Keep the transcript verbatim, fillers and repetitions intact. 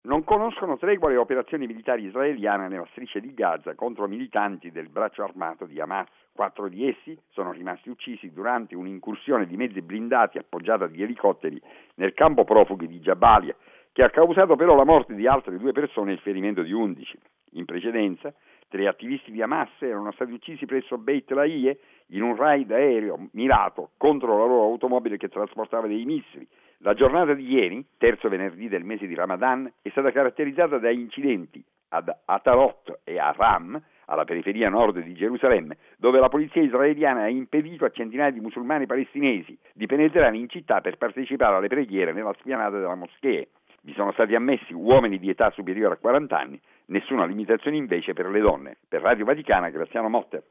Non conoscono tregua le operazioni militari israeliane nella striscia di Gaza contro militanti del braccio armato di Hamas. Quattro di essi sono rimasti uccisi durante un'incursione di mezzi blindati appoggiata di elicotteri nel campo profughi di Jabalia, che ha causato però la morte di altre due persone e il ferimento di undici. In precedenza, tre attivisti di Hamas erano stati uccisi presso Beit Lahie in un raid aereo mirato contro la loro automobile che trasportava dei missili. La giornata di ieri, terzo venerdì del mese di Ramadan, è stata caratterizzata da incidenti ad Atarot e a Ram, alla periferia nord di Gerusalemme, dove la polizia israeliana ha impedito a centinaia di musulmani palestinesi di penetrare in città per partecipare alle preghiere nella spianata della moschea. Vi sono stati ammessi uomini di età superiore a quaranta anni, nessuna limitazione invece per le donne. Per Radio Vaticana, Graziano Motte.